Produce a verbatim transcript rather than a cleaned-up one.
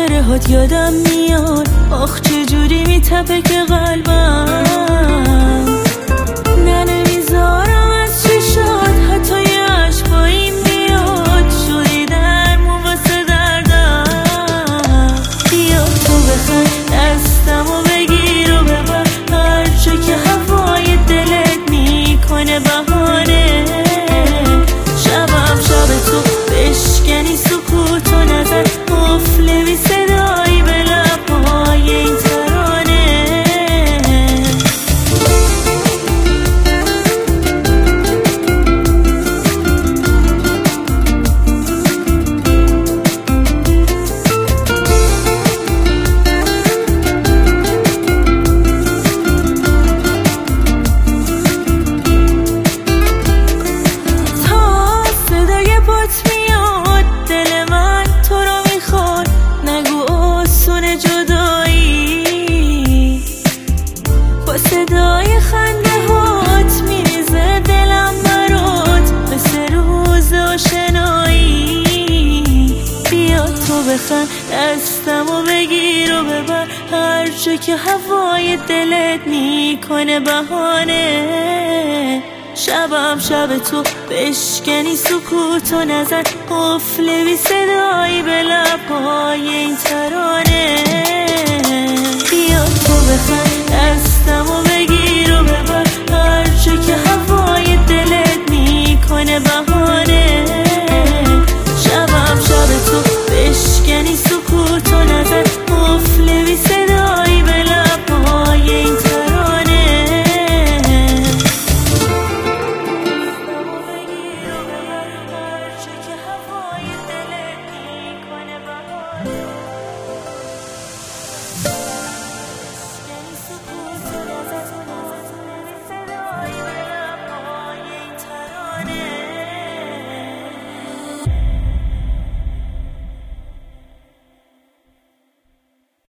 خاطره هات یادم میاد، آخ چجوری میتپه که قلبم. نه نمیذارم از چشات حتی یه عشق با این بیاد، شدی درمون واسه دردم. بیا تو بخند دستمو بگیر و ببر، هرچه که هوای دلت میکنه بهانه. شبم شب تو بشکنی سکوت و نظر، قفل بی صدایی به لبهای این ترانه. تا صدای پات میاد دل من تو رو میخواد، نگو آسون جدایی. با صدای خنده هات میریزه دلم برات، مثل روز آشنایی. بیا تو بخند دستمو بگیر و ببر، هرچه که هوای دلت میکنه بهانه. شبم شب تو بشکنی سکوت و نظر، قفل بی صدایی به لبهای این ترانه. بیا تو بخند دستمو بگیر و ببر،